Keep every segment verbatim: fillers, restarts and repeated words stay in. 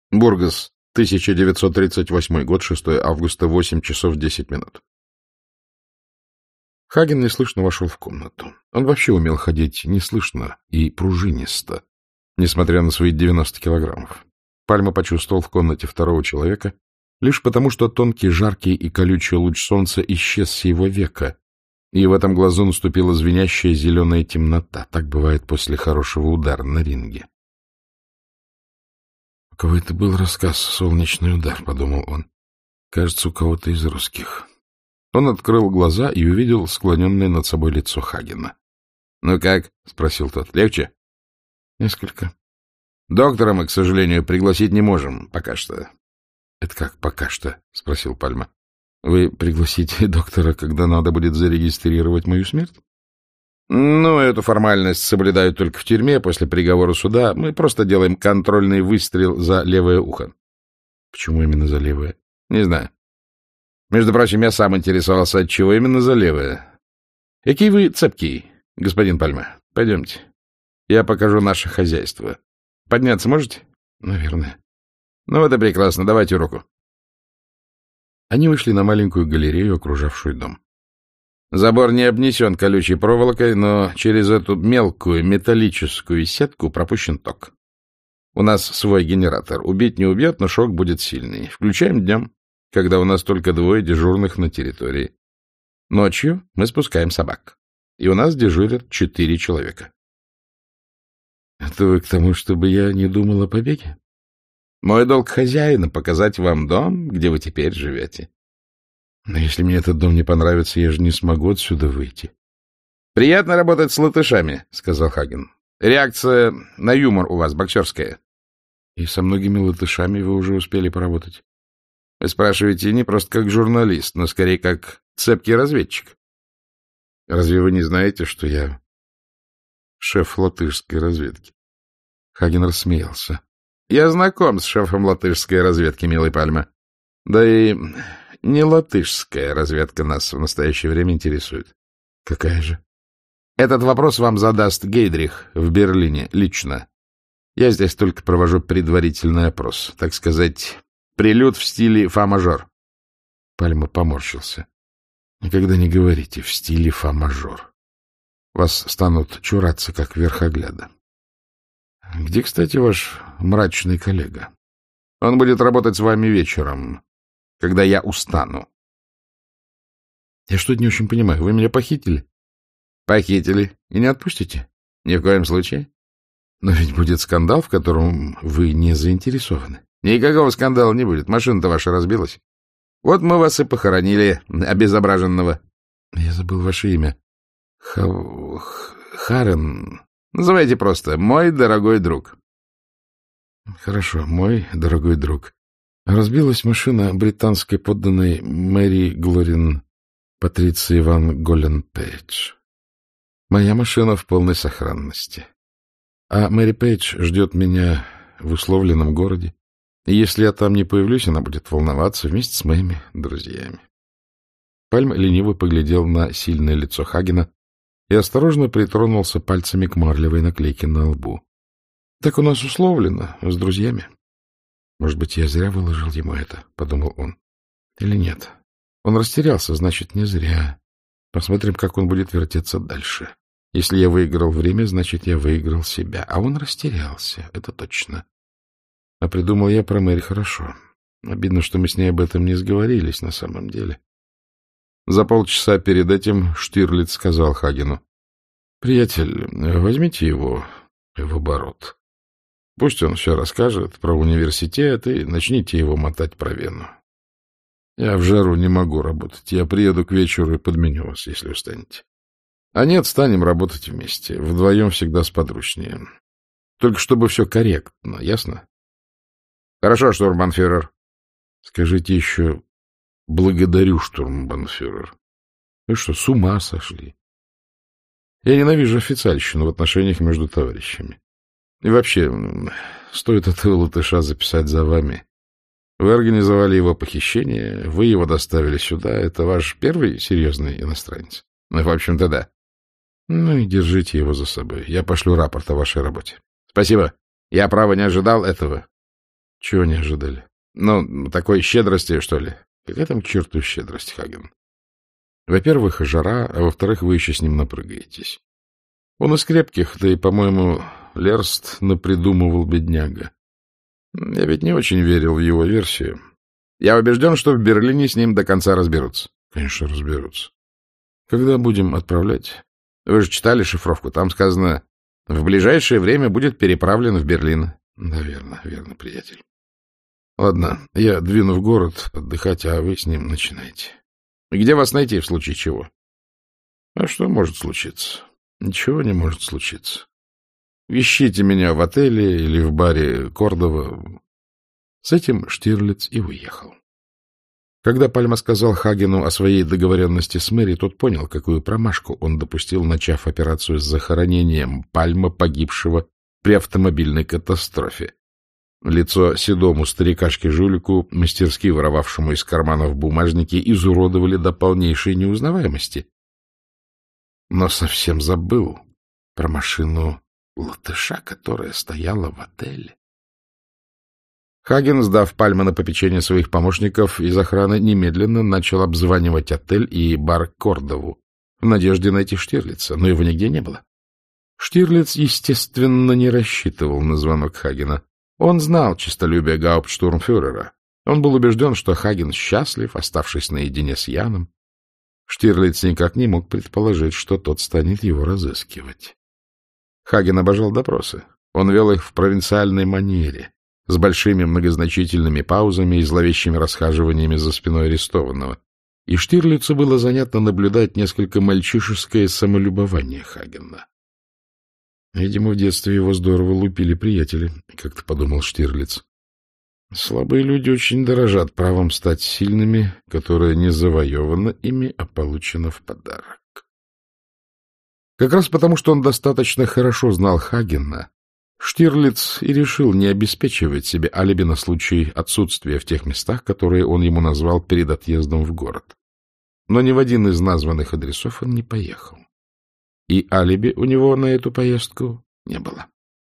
Бургас, тысяча девятьсот тридцать восьмой год, шестое августа, восемь часов десять минут. Хаген неслышно вошел в комнату. Он вообще умел ходить неслышно и пружинисто, несмотря на свои девяносто килограммов. Пальма почувствовал в комнате второго человека лишь потому, что тонкий, жаркий и колючий луч солнца исчез с его века, и в этом глазу наступила звенящая зеленая темнота. Так бывает после хорошего удара на ринге. — У кого это был рассказ «Солнечный удар», — подумал он. — Кажется, у кого-то из русских. Он открыл глаза и увидел склоненное над собой лицо Хагена. — Ну как? — спросил тот. — Легче? — Несколько. — Доктора мы, к сожалению, пригласить не можем пока что. — Это как пока что? — спросил Пальма. — Вы пригласите доктора, когда надо будет зарегистрировать мою смерть? — Ну, эту формальность соблюдают только в тюрьме после приговора суда. Мы просто делаем контрольный выстрел за левое ухо. — Почему именно за левое? — Не знаю. Между прочим, я сам интересовался, от чего именно за левое. Какие вы цепкий, господин Пальма. Пойдемте. Я покажу наше хозяйство. Подняться можете? Наверное. Ну, это прекрасно. Давайте руку. Они вышли на маленькую галерею, окружавшую дом. Забор не обнесен колючей проволокой, но через эту мелкую металлическую сетку пропущен ток. У нас свой генератор. Убить не убьет, но шок будет сильный. Включаем днем, когда у нас только двое дежурных на территории. Ночью мы спускаем собак, и у нас дежурят четыре человека. — Это вы к тому, чтобы я не думал о побеге? — Мой долг хозяина — показать вам дом, где вы теперь живете. — Но если мне этот дом не понравится, я же не смогу отсюда выйти. — Приятно работать с латышами, — сказал Хаген. — Реакция на юмор у вас боксерская. — И со многими латышами вы уже успели поработать? Вы спрашиваете не просто как журналист, но скорее как цепкий разведчик. Разве вы не знаете, что я шеф латышской разведки? Хаген рассмеялся. Я знаком с шефом латышской разведки, милый Пальма. Да и не латышская разведка нас в настоящее время интересует. Какая же? Этот вопрос вам задаст Гейдрих в Берлине лично. Я здесь только провожу предварительный опрос, так сказать, прелюд в стиле фа-мажор. Пальма поморщился. Никогда не говорите в стиле фа-мажор. Вас станут чураться, как верхогляда. Где, кстати, ваш мрачный коллега? Он будет работать с вами вечером, когда я устану. Я что-то не очень понимаю. Вы меня похитили? Похитили. И не отпустите? Ни в коем случае. Но ведь будет скандал, в котором вы не заинтересованы. Никакого скандала не будет. Машина-то ваша разбилась. Вот мы вас и похоронили, обезображенного. Я забыл ваше имя. Ха... Харен. Называйте просто «мой дорогой друг». Хорошо, мой дорогой друг. Разбилась машина британской подданной Мэри Глорин Патриции ван Голлен-Пейдж. Моя машина в полной сохранности. А Мэри Пейдж ждет меня в условленном городе. И если я там не появлюсь, она будет волноваться вместе с моими друзьями. Пальм лениво поглядел на сильное лицо Хагена и осторожно притронулся пальцами к марлевой наклейке на лбу. — Так у нас условлено, с друзьями. — Может быть, я зря выложил ему это, — подумал он. — Или нет? Он растерялся, значит, не зря. Посмотрим, как он будет вертеться дальше. Если я выиграл время, значит, я выиграл себя. А он растерялся, это точно. А придумал я про Мэри хорошо. Обидно, что мы с ней об этом не сговорились на самом деле. За полчаса перед этим Штирлиц сказал Хагену: — Приятель, возьмите его в оборот. Пусть он все расскажет про университет и начните его мотать про Вену. Я в жару не могу работать. Я приеду к вечеру и подменю вас, если устанете. А нет, станем работать вместе. Вдвоем всегда сподручнее. Только чтобы все корректно, ясно? — Хорошо, штурмбанфюрер. — Скажите еще: благодарю, штурмбанфюрер. Вы что, с ума сошли? Я ненавижу официальщину в отношениях между товарищами. И вообще, стоит этого латыша записать за вами. Вы организовали его похищение, вы его доставили сюда. Это ваш первый серьезный иностранец? Ну, в общем-то, да. Ну и держите его за собой. Я пошлю рапорт о вашей работе. Спасибо. Я, право, не ожидал этого. Чего не ожидали? Ну, такой щедрости, что ли? Какая там к черту щедрость, Хаген? Во-первых, жара, а во-вторых, вы еще с ним напрыгаетесь. Он из крепких, да и, по-моему, Лерст напридумывал бедняга. Я ведь не очень верил в его версию. Я убежден, что в Берлине с ним до конца разберутся. Конечно, разберутся. Когда будем отправлять? Вы же читали шифровку. Там сказано, в ближайшее время будет переправлен в Берлин. Да, верно, верно, приятель. Ладно, я двину в город отдыхать, а вы с ним начинайте. Где вас найти в случае чего? А что может случиться? Ничего не может случиться. Ищите меня в отеле или в баре Кордова. С этим Штирлиц и уехал. Когда Пальма сказал Хагену о своей договоренности с Мэри, тот понял, какую промашку он допустил, начав операцию с захоронением Пальма, погибшего при автомобильной катастрофе. Лицо седому старикашке-жулику, мастерски воровавшему из карманов бумажники, изуродовали до полнейшей неузнаваемости. Но совсем забыл про машину латыша, которая стояла в отеле. Хаген, сдав Пальма на попечение своих помощников из охраны, немедленно начал обзванивать отель и бар Кордову в надежде найти Штирлица, но его нигде не было. Штирлиц, естественно, не рассчитывал на звонок Хагена. Он знал честолюбие гауптштурмфюрера. Он был убежден, что Хаген счастлив, оставшись наедине с Яном. Штирлиц никак не мог предположить, что тот станет его разыскивать. Хаген обожал допросы. Он вел их в провинциальной манере, с большими многозначительными паузами и зловещими расхаживаниями за спиной арестованного. И Штирлицу было занятно наблюдать несколько мальчишеское самолюбование Хагена. Видимо, в детстве его здорово лупили приятели, как-то подумал Штирлиц. Слабые люди очень дорожат правом стать сильными, которое не завоевано ими, а получено в подарок. Как раз потому, что он достаточно хорошо знал Хагена, Штирлиц и решил не обеспечивать себе алиби на случай отсутствия в тех местах, которые он ему назвал перед отъездом в город. Но ни в один из названных адресов он не поехал. И алиби у него на эту поездку не было.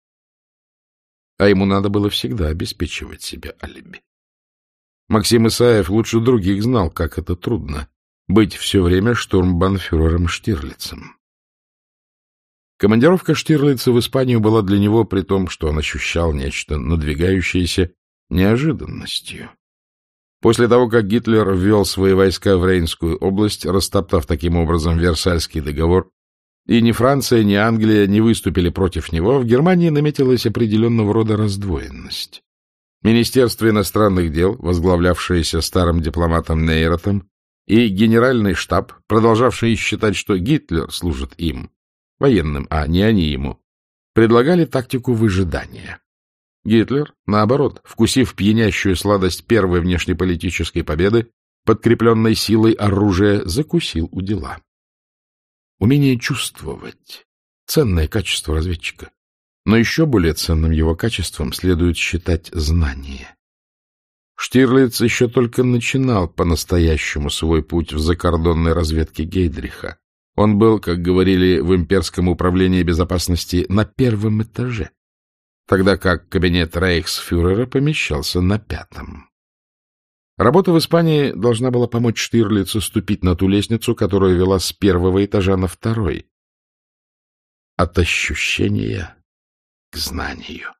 А ему надо было всегда обеспечивать себе алиби. Максим Исаев лучше других знал, как это трудно — быть все время штурмбанфюрером Штирлицем. Командировка Штирлица в Испанию была для него, при том, что он ощущал нечто надвигающееся, неожиданностью. После того, как Гитлер ввел свои войска в Рейнскую область, растоптав таким образом Версальский договор, и ни Франция, ни Англия не выступили против него, в Германии наметилась определенного рода раздвоенность. Министерство иностранных дел, возглавлявшееся старым дипломатом Нейротом, и генеральный штаб, продолжавшие считать, что Гитлер служит им, военным, а не они ему, предлагали тактику выжидания. Гитлер, наоборот, вкусив пьянящую сладость первой внешнеполитической победы, подкрепленной силой оружия, закусил у дела. Умение чувствовать — ценное качество разведчика, но еще более ценным его качеством следует считать знание. Штирлиц еще только начинал по-настоящему свой путь в закордонной разведке Гейдриха. Он был, как говорили в имперском управлении безопасности, на первом этаже, тогда как кабинет рейхсфюрера помещался на пятом. Работа в Испании должна была помочь Штирлицу ступить на ту лестницу, которая вела с первого этажа на второй. От ощущения к знанию.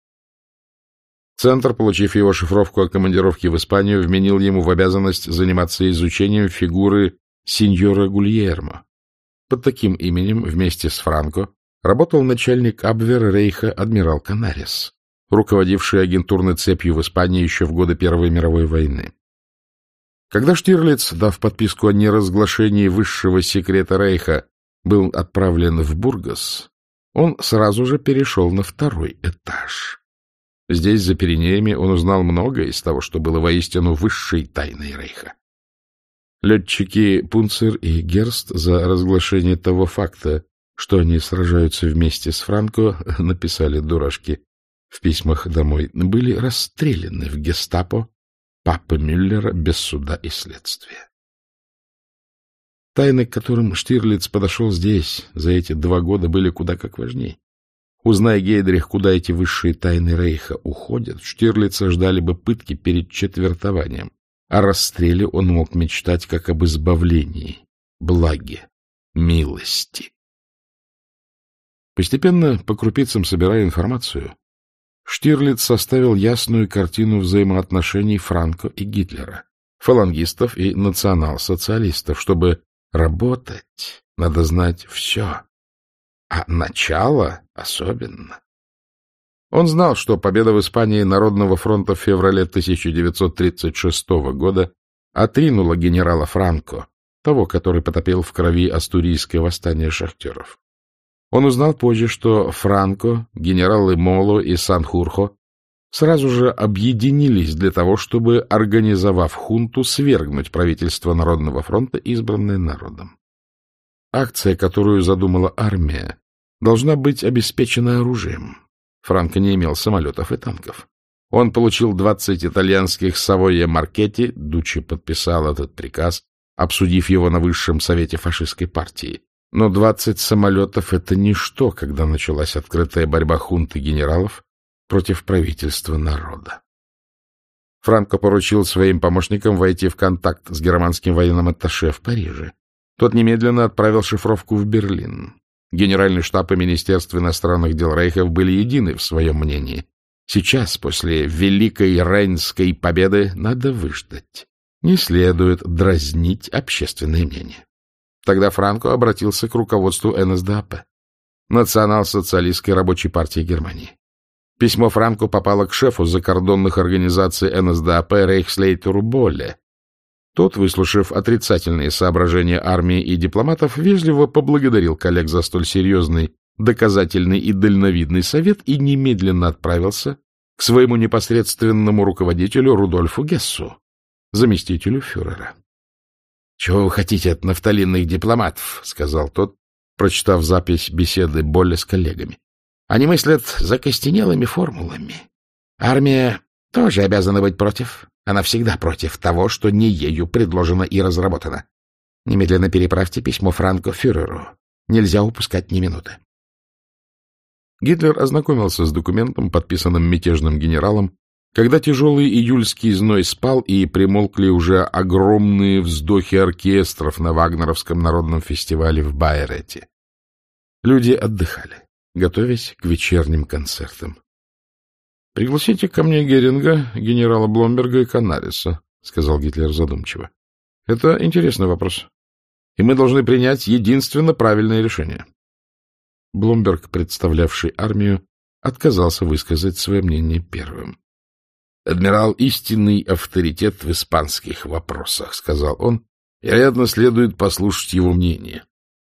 Центр, получив его шифровку о командировке в Испанию, вменил ему в обязанность заниматься изучением фигуры сеньора Гульермо. Под таким именем вместе с Франко работал начальник Абвера Рейха адмирал Канарес, руководивший агентурной цепью в Испании еще в годы Первой мировой войны. Когда Штирлиц, дав подписку о неразглашении высшего секрета Рейха, был отправлен в Бургас, он сразу же перешел на второй этаж. Здесь, за Пиренеями, он узнал многое из того, что было воистину высшей тайной Рейха. Летчики Пунцер и Герст за разглашение того факта, что они сражаются вместе с Франко, написали дурашки в письмах домой, были расстреляны в гестапо Папы Мюллера без суда и следствия. Тайны, к которым Штирлиц подошел здесь, за эти два года, были куда как важней. Узнай Гейдрих, куда эти высшие тайны Рейха уходят, Штирлица ждали бы пытки перед четвертованием. О расстреле он мог мечтать как об избавлении, благе, милости. Постепенно, по крупицам собирая информацию, Штирлиц составил ясную картину взаимоотношений Франко и Гитлера, фалангистов и национал-социалистов. Чтобы работать, надо знать все, а начало особенно. Он знал, что победа в Испании Народного фронта в феврале тысяча девятьсот тридцать шестого года отринула генерала Франко, того, который потопил в крови астурийское восстание шахтеров. Он узнал позже, что Франко, генералы Моло и Санхурхо сразу же объединились для того, чтобы, организовав хунту, свергнуть правительство Народного фронта, избранное народом. Акция, которую задумала армия, должна быть обеспечена оружием. Франко не имел самолетов и танков. Он получил двадцать итальянских Савойя Маркетти, Дуччи подписал этот приказ, обсудив его на высшем совете фашистской партии. Но двадцать самолетов — это ничто, когда началась открытая борьба хунты генералов против правительства народа. Франко поручил своим помощникам войти в контакт с германским военным атташе в Париже. Тот немедленно отправил шифровку в Берлин. Генеральный штаб и Министерство иностранных дел Рейхов были едины в своем мнении. Сейчас, после Великой Рейнской победы, надо выждать. Не следует дразнить общественное мнение. Тогда Франко обратился к руководству эн эс дэ а пэ, Национал-социалистской рабочей партии Германии. Письмо Франко попало к шефу закордонных организаций эн эс дэ а пэ Рейхслейтеру Болле. Тот, выслушав отрицательные соображения армии и дипломатов, вежливо поблагодарил коллег за столь серьезный, доказательный и дальновидный совет и немедленно отправился к своему непосредственному руководителю Рудольфу Гессу, заместителю фюрера. — Чего вы хотите от нафталинных дипломатов? — сказал тот, прочитав запись беседы Болле с коллегами. — Они мыслят закостенелыми формулами. Армия тоже обязана быть против. Она всегда против того, что не ею предложено и разработано. Немедленно переправьте письмо Франко фюреру. Нельзя упускать ни минуты. Гитлер ознакомился с документом, подписанным мятежным генералом, когда тяжелый июльский зной спал и примолкли уже огромные вздохи оркестров на Вагнеровском народном фестивале в Байрете. Люди отдыхали, готовясь к вечерним концертам. — Пригласите ко мне Геринга, генерала Бломберга и Канариса, — сказал Гитлер задумчиво. — Это интересный вопрос, и мы должны принять единственно правильное решение. Бломберг, представлявший армию, отказался высказать свое мнение первым. — Адмирал — истинный авторитет в испанских вопросах, — сказал он. — Вероятно, следует послушать его мнение.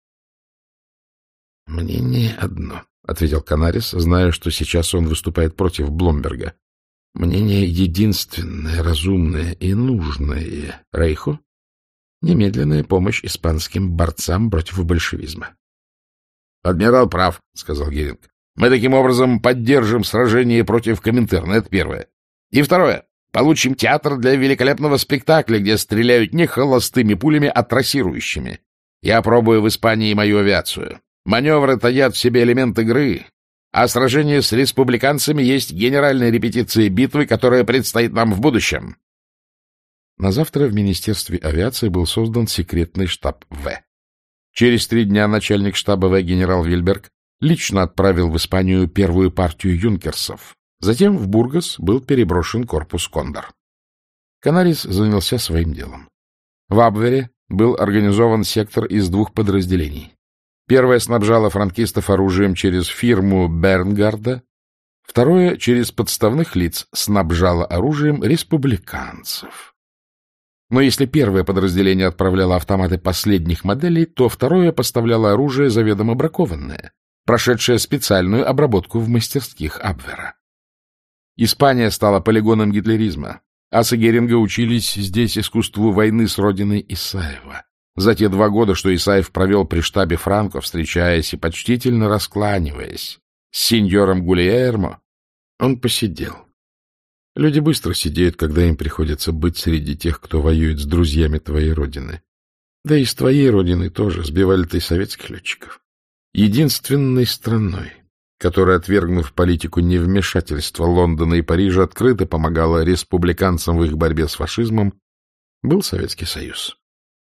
— Мнение одно, — ответил Канарис, зная, что сейчас он выступает против Бломберга. — Мнение единственное, разумное и нужное Рейху — немедленная помощь испанским борцам против большевизма. — Адмирал прав, — сказал Геринг. — Мы таким образом поддержим сражение против Коминтерна, это первое. И второе. Получим театр для великолепного спектакля, где стреляют не холостыми пулями, а трассирующими. Я пробую в Испании мою авиацию. Маневры таят в себе элемент игры, а сражение с республиканцами есть генеральная репетиция битвы, которая предстоит нам в будущем. На завтра в Министерстве авиации был создан секретный штаб В. Через три дня начальник штаба В генерал Вильберг лично отправил в Испанию первую партию юнкерсов. Затем в Бургас был переброшен корпус «Кондор». Канарис занялся своим делом. В Абвере был организован сектор из двух подразделений. Первое снабжало франкистов оружием через фирму Бернгарда, второе — через подставных лиц снабжало оружием республиканцев. Но если первое подразделение отправляло автоматы последних моделей, то второе поставляло оружие заведомо бракованное, прошедшее специальную обработку в мастерских Абвера. Испания стала полигоном гитлеризма. Асы Геринга учились здесь искусству войны с родиной Исаева. За те два года, что Исаев провел при штабе Франко, встречаясь и почтительно раскланиваясь с сеньором Гульермо, он посидел. Люди быстро сидеют, когда им приходится быть среди тех, кто воюет с друзьями твоей родины. Да и с твоей родины тоже сбивали-то и советских летчиков. Единственной страной, которая, отвергнув политику невмешательства Лондона и Парижа, открыто помогала республиканцам в их борьбе с фашизмом, был Советский Союз.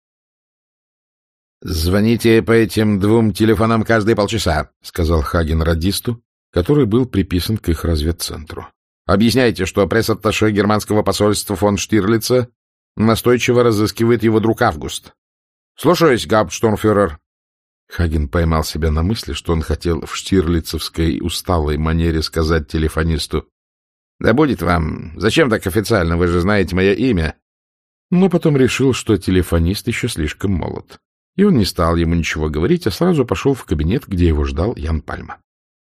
«Звоните по этим двум телефонам каждые полчаса», — сказал Хаген радисту, который был приписан к их разведцентру. «Объясняйте, что пресс-атташе германского посольства фон Штирлица настойчиво разыскивает его друг Август. Слушаюсь, гауптштурмфюрер». Хаген поймал себя на мысли, что он хотел в штирлицевской усталой манере сказать телефонисту: «Да будет вам. Зачем так официально? Вы же знаете мое имя». Но потом решил, что телефонист еще слишком молод. И он не стал ему ничего говорить, а сразу пошел в кабинет, где его ждал Ян Пальма.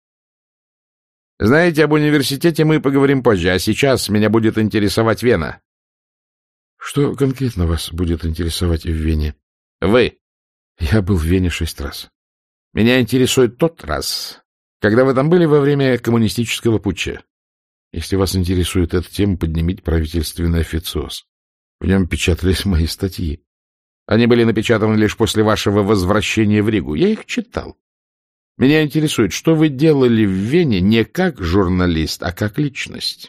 «Знаете, об университете мы поговорим позже, а сейчас меня будет интересовать Вена». «Что конкретно вас будет интересовать в Вене?» «Вы». «Я был в Вене шесть раз». «Меня интересует тот раз, когда вы там были во время коммунистического путча». «Если вас интересует эта тема, поднимите правительственный официоз. В нем печатались мои статьи. Они были напечатаны лишь после вашего возвращения в Ригу. Я их читал. Меня интересует, что вы делали в Вене не как журналист, а как личность».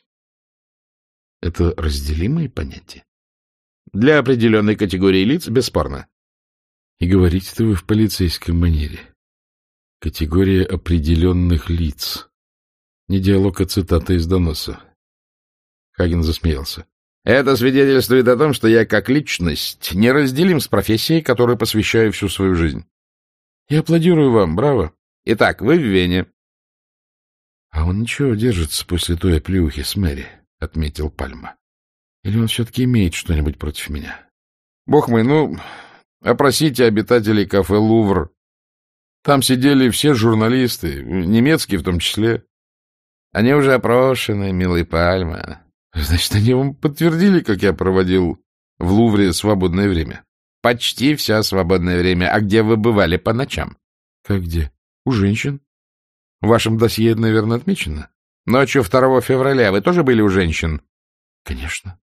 Это разделимые понятия? Для определенной категории лиц, бесспорно. И говорите-то вы в полицейской манере. Категория определенных лиц. Не диалог, а цитата из доноса. Хаген засмеялся. Это свидетельствует о том, что я как личность неразделим с профессией, которой посвящаю всю свою жизнь. Я аплодирую вам, браво. Итак, вы в Вене. А он ничего держится после той оплеухи с Мэри, отметил Пальма. Или он все-таки имеет что-нибудь против меня? Бог мой, ну, опросите обитателей кафе «Лувр». Там сидели все журналисты, немецкие в том числе. Они уже опрошены, милый Пальма. Значит, они вам подтвердили, как я проводил в Лувре свободное время? Почти все свободное время. А где вы бывали по ночам? Как где? У женщин. В вашем досье, наверное, отмечено. Ночью второго февраля вы тоже были у женщин? Конечно.